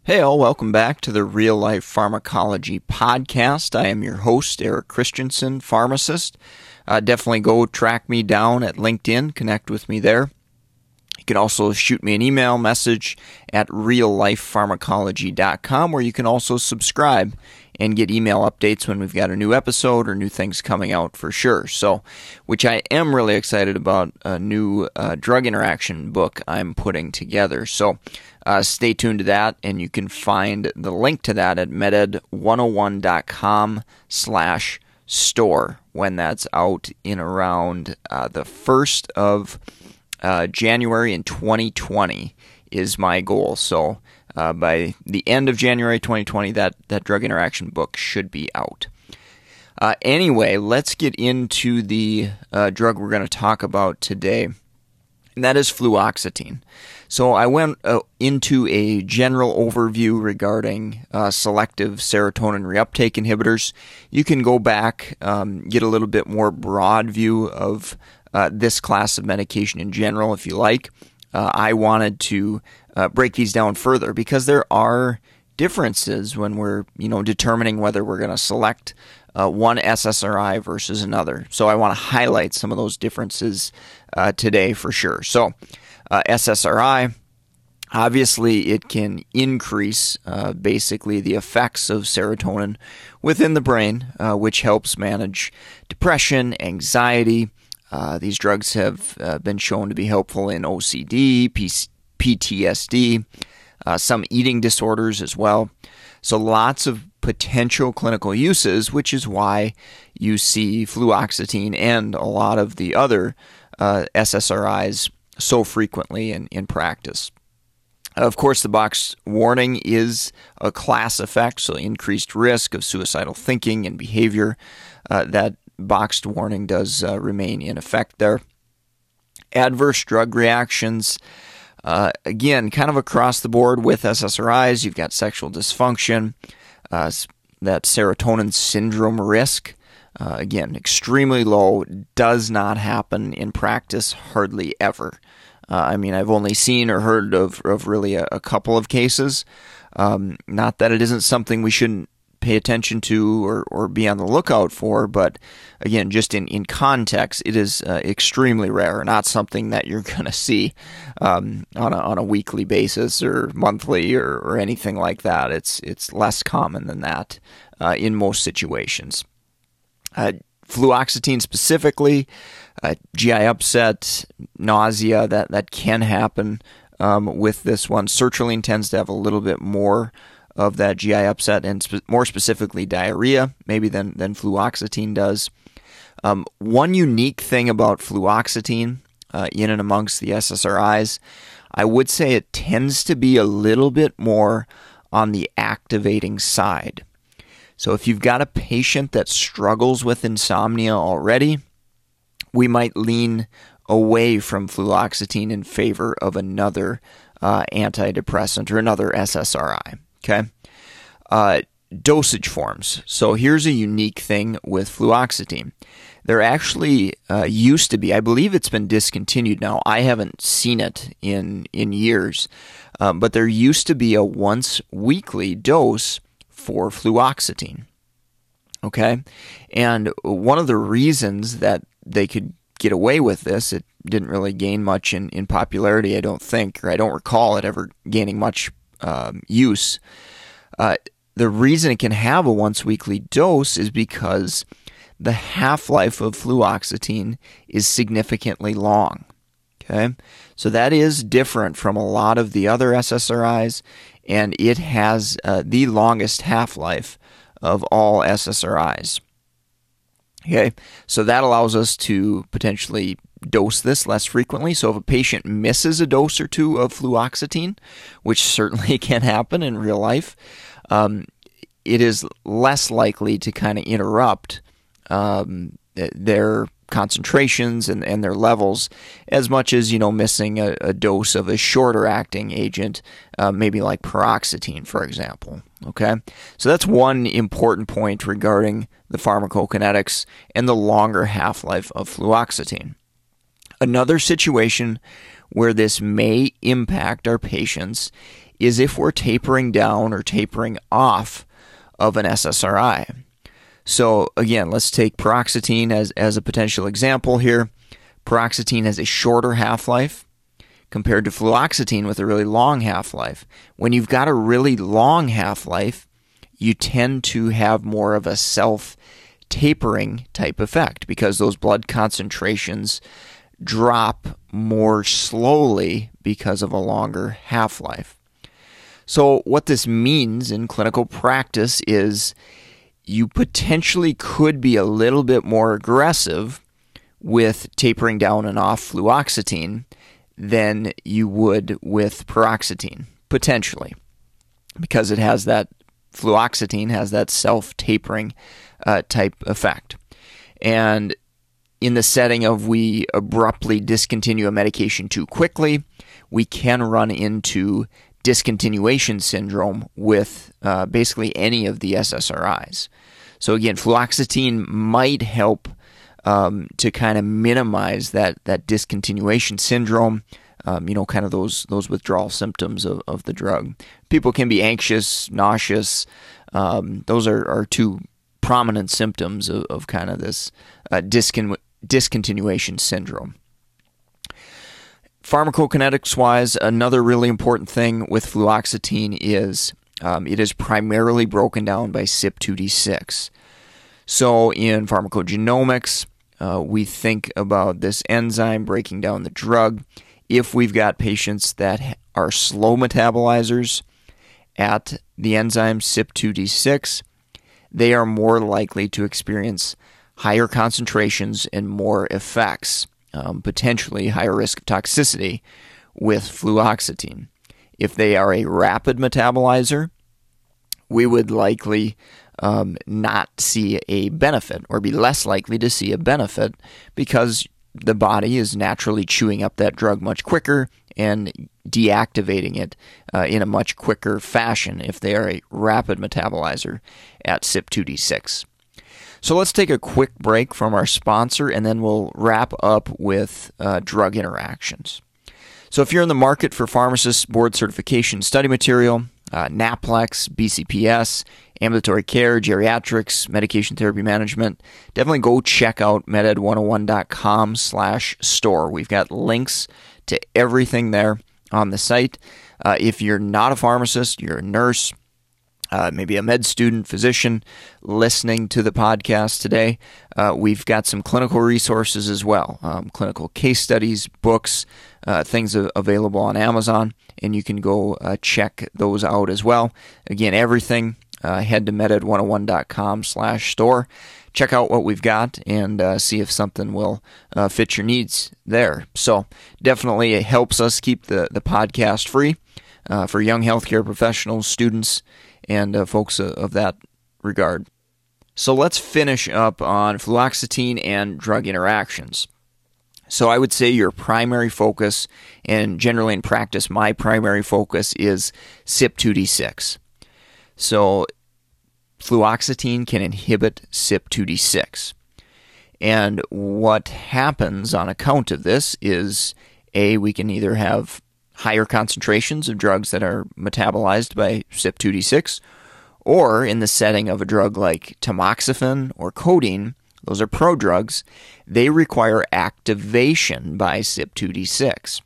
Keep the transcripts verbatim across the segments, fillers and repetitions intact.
Hey all, welcome back to the Real Life Pharmacology Podcast. I am your host, Eric Christensen, pharmacist. Uh, definitely go track me down at LinkedIn, connect with me there. You can also shoot me an email message at real life pharmacology dot com, where you can also subscribe and get email updates when we've got a new episode or new things coming out for sure. So, which I am really excited about, a new uh, drug interaction book I'm putting together. So, uh, stay tuned to that, and you can find the link to that at meded one oh one dot com slash store when that's out in around uh, the first of uh, January in twenty twenty is my goal. So, Uh, by the end of January twenty twenty, that, that drug interaction book should be out. Uh, anyway, let's get into the uh, drug we're going to talk about today, and that is fluoxetine. So I went uh, into a general overview regarding uh, selective serotonin reuptake inhibitors. You can go back, um, get a little bit more broad view of uh, this class of medication in general if you like. Uh, I wanted to uh, break these down further because there are differences when we're, you know, determining whether we're going to select uh, one S S R I versus another. So I want to highlight some of those differences uh, today for sure. So uh, S S R I, obviously it can increase uh, basically the effects of serotonin within the brain, uh, which helps manage depression, anxiety. Uh, these drugs have uh, been shown to be helpful in O C D, P T S D, uh, some eating disorders as well. So lots of potential clinical uses, which is why you see fluoxetine and a lot of the other uh, S S R Is so frequently in, in practice. Of course, the box warning is a class effect, so increased risk of suicidal thinking and behavior. Uh, that boxed warning does uh, remain in effect there. Adverse drug reactions, uh, again, kind of across the board with S S R Is. You've got sexual dysfunction, uh, that serotonin syndrome risk, uh, again, extremely low, does not happen in practice hardly ever. Uh, I mean, I've only seen or heard of, of really a, a couple of cases. Um, not that it isn't something we shouldn't pay attention to or, or be on the lookout for, but again, just in, in context, it is uh, extremely rare, not something that you're going to see um, on, a, on a weekly basis or monthly or, or anything like that. It's it's less common than that uh, in most situations. Uh, fluoxetine specifically, uh, G I upset, nausea, that, that can happen um, with this one. Sertraline tends to have a little bit more of that G I upset, and spe- more specifically diarrhea, maybe than, than fluoxetine does. Um, one unique thing about fluoxetine uh, in and amongst the S S R Is, I would say it tends to be a little bit more on the activating side. So if you've got a patient that struggles with insomnia already, we might lean away from fluoxetine in favor of another uh, antidepressant or another S S R I. Okay, uh, dosage forms. So here's a unique thing with fluoxetine. There actually uh, used to be, I believe it's been discontinued now. I haven't seen it in in years, um, but there used to be a once weekly dose for fluoxetine. Okay, and one of the reasons that they could get away with this, it didn't really gain much in, in popularity, I don't think, or I don't recall it ever gaining much Um, use. Uh, the reason it can have a once weekly dose is because the half-life of fluoxetine is significantly long. Okay, so that is different from a lot of the other S S R Is, and it has uh, the longest half-life of all S S R Is. Okay, so that allows us to potentially dose this less frequently. So if a patient misses a dose or two of fluoxetine, which certainly can happen in real life, um, it is less likely to kind of interrupt um, their concentrations and, and their levels as much as, you know, missing a, a dose of a shorter acting agent, uh, maybe like paroxetine, for example. Okay, so that's one important point regarding the pharmacokinetics and the longer half-life of fluoxetine. Another situation where this may impact our patients is if we're tapering down or tapering off of an S S R I. So again, let's take paroxetine as, as a potential example here. Paroxetine has a shorter half-life compared to fluoxetine with a really long half-life. When you've got a really long half-life, you tend to have more of a self-tapering type effect because those blood concentrations drop more slowly because of a longer half-life. So what this means in clinical practice is you potentially could be a little bit more aggressive with tapering down and off fluoxetine than you would with paroxetine, potentially, because it has that, fluoxetine has that self-tapering uh, type effect. And in the setting of we abruptly discontinue a medication too quickly, we can run into discontinuation syndrome with uh, basically any of the S S R Is. So again, fluoxetine might help um, to kind of minimize that that discontinuation syndrome, um, you know, kind of those those withdrawal symptoms of, of the drug. People can be anxious, nauseous. Um, those are, are two prominent symptoms of, of kind of this uh, discon- discontinuation syndrome. Pharmacokinetics-wise, another really important thing with fluoxetine is um, it is primarily broken down by C Y P two D six. So in pharmacogenomics, uh, we think about this enzyme breaking down the drug. If we've got patients that are slow metabolizers at the enzyme C Y P two D six, they are more likely to experience higher concentrations and more effects. Um, potentially higher risk of toxicity with fluoxetine. If they are a rapid metabolizer, we would likely um, not see a benefit or be less likely to see a benefit because the body is naturally chewing up that drug much quicker and deactivating it uh, in a much quicker fashion if they are a rapid metabolizer at C Y P two D six. So let's take a quick break from our sponsor, and then we'll wrap up with uh, drug interactions. So if you're in the market for pharmacist board certification study material, uh, NAPLEX, B C P S, ambulatory care, geriatrics, medication therapy management, definitely go check out meded one oh one dot com slash store. We've got links to everything there on the site. Uh, if you're not a pharmacist, you're a nurse, Uh, maybe a med student, physician listening to the podcast today, uh, we've got some clinical resources as well, um, clinical case studies, books, uh, things available on Amazon, and you can go uh, check those out as well. Again, everything, uh, head to meded one oh one dot com slash store. Check out what we've got and uh, see if something will uh, fit your needs there. So definitely it helps us keep the, the podcast free uh, for young healthcare professionals, students, and uh, folks uh, of that regard. So let's finish up on fluoxetine and drug interactions. So I would say your primary focus, and generally in practice my primary focus, is C Y P two D six. So fluoxetine can inhibit C Y P two D six. And what happens on account of this is, A, we can either have higher concentrations of drugs that are metabolized by C Y P two D six, or in the setting of a drug like tamoxifen or codeine, those are prodrugs, they require activation by C Y P two D six.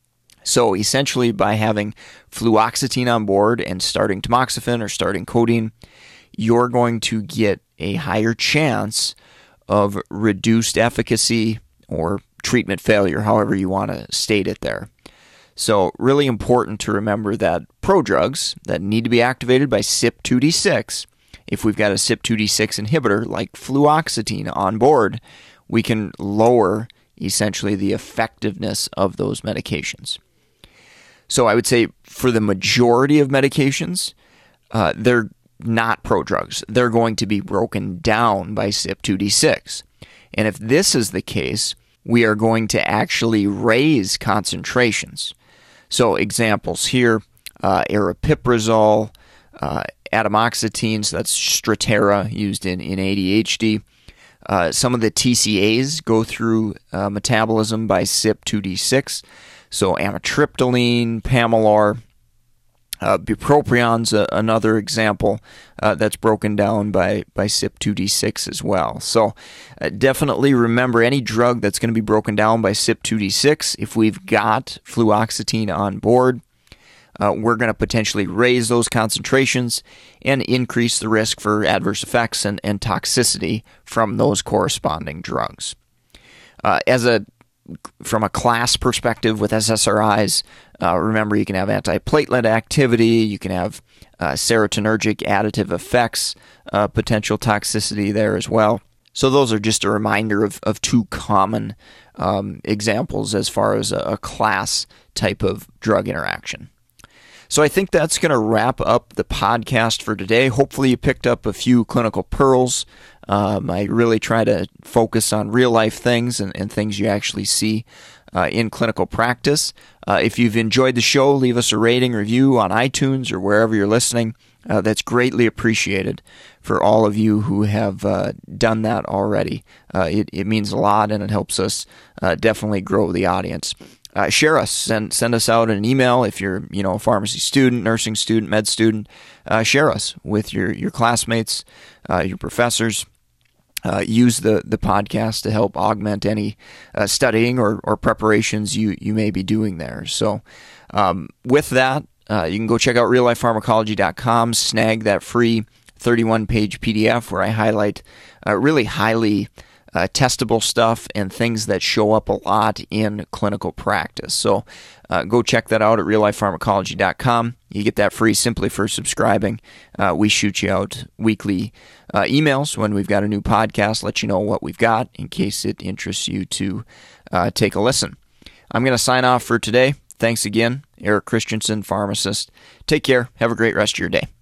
So essentially by having fluoxetine on board and starting tamoxifen or starting codeine, you're going to get a higher chance of reduced efficacy or treatment failure, however you want to state it there. So really important to remember that prodrugs that need to be activated by C Y P two D six, if we've got a C Y P two D six inhibitor like fluoxetine on board, we can lower essentially the effectiveness of those medications. So I would say for the majority of medications, uh, they're not prodrugs. They're going to be broken down by C Y P two D six. And if this is the case, we are going to actually raise concentrations. So examples here, uh, aripiprazole, uh, atomoxetine, so that's Strattera used in, in A D H D. Uh, some of the T C As go through uh, metabolism by C Y P two D six. So amitriptyline, Pamelor, Uh, bupropion's a, another example uh, that's broken down by, by C Y P two D six as well. So uh, definitely remember, any drug that's going to be broken down by C Y P two D six, if we've got fluoxetine on board, uh, we're going to potentially raise those concentrations and increase the risk for adverse effects and, and toxicity from those corresponding drugs. Uh, as a From a class perspective with S S R Is, uh, remember you can have antiplatelet activity, you can have uh, serotonergic additive effects, uh, potential toxicity there as well. So those are just a reminder of, of two common um, examples as far as a, a class type of drug interaction. So I think that's going to wrap up the podcast for today. Hopefully you picked up a few clinical pearls. Um, I really try to focus on real-life things and, and things you actually see uh, in clinical practice. Uh, if you've enjoyed the show, leave us a rating, review on iTunes or wherever you're listening. Uh, that's greatly appreciated for all of you who have uh, done that already. Uh, it, it means a lot, and it helps us uh, definitely grow the audience. Uh, share us, send send us out an email if you're you know a pharmacy student, nursing student, med student. Uh, share us with your your classmates, uh, your professors. Uh, use the the podcast to help augment any uh, studying or, or preparations you you may be doing there. So um, with that, uh, you can go check out real life pharmacology dot com, snag that free thirty-one page P D F where I highlight uh, really highly Uh, testable stuff and things that show up a lot in clinical practice. So uh, go check that out at real life pharmacology dot com. You get that free simply for subscribing. Uh, we shoot you out weekly uh, emails when we've got a new podcast, let you know what we've got in case it interests you to uh, take a listen. I'm going to sign off for today. Thanks again. Eric Christensen, pharmacist. Take care. Have a great rest of your day.